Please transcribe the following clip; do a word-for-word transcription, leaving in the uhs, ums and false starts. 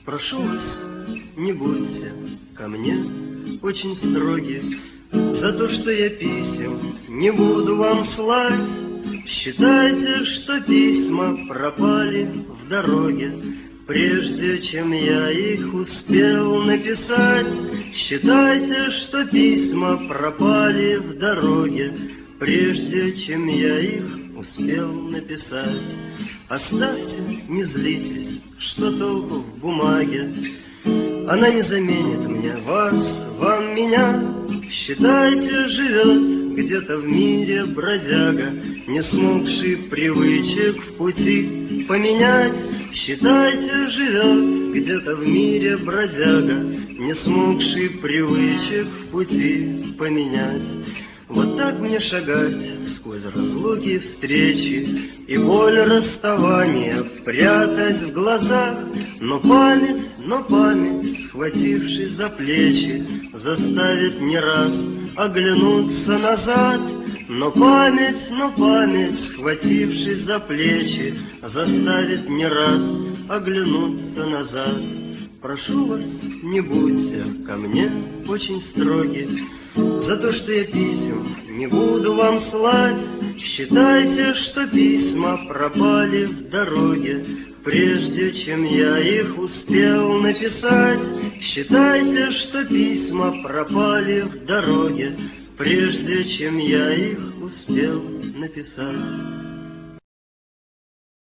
Прошу вас, не будьте ко мне очень строги за то, что я писем не буду вам слать. Считайте, что письма пропали в дороге, прежде чем я их успел написать. Считайте, что письма пропали в дороге, прежде чем я их успел написать. Оставьте, не злитесь, что толку в бумаге, она не заменит мне вас, вам меня. Считайте, живет где-то в мире бродяга, не смогший привычек в пути поменять. Считайте, живет где-то в мире бродяга, не смогший привычек в пути поменять. Вот так мне шагать сквозь разлуки и встречи, и боль расставания прятать в глазах. Но память, но память, схватившись за плечи, заставит не раз оглянуться назад. Но память, но память, схватившись за плечи, заставит не раз оглянуться назад. Прошу вас, не будьте ко мне очень строги за то, что я писем не буду вам слать. Считайте, что письма пропали в дороге, прежде чем я их успел написать. Считайте, что письма пропали в дороге, прежде чем я их успел написать.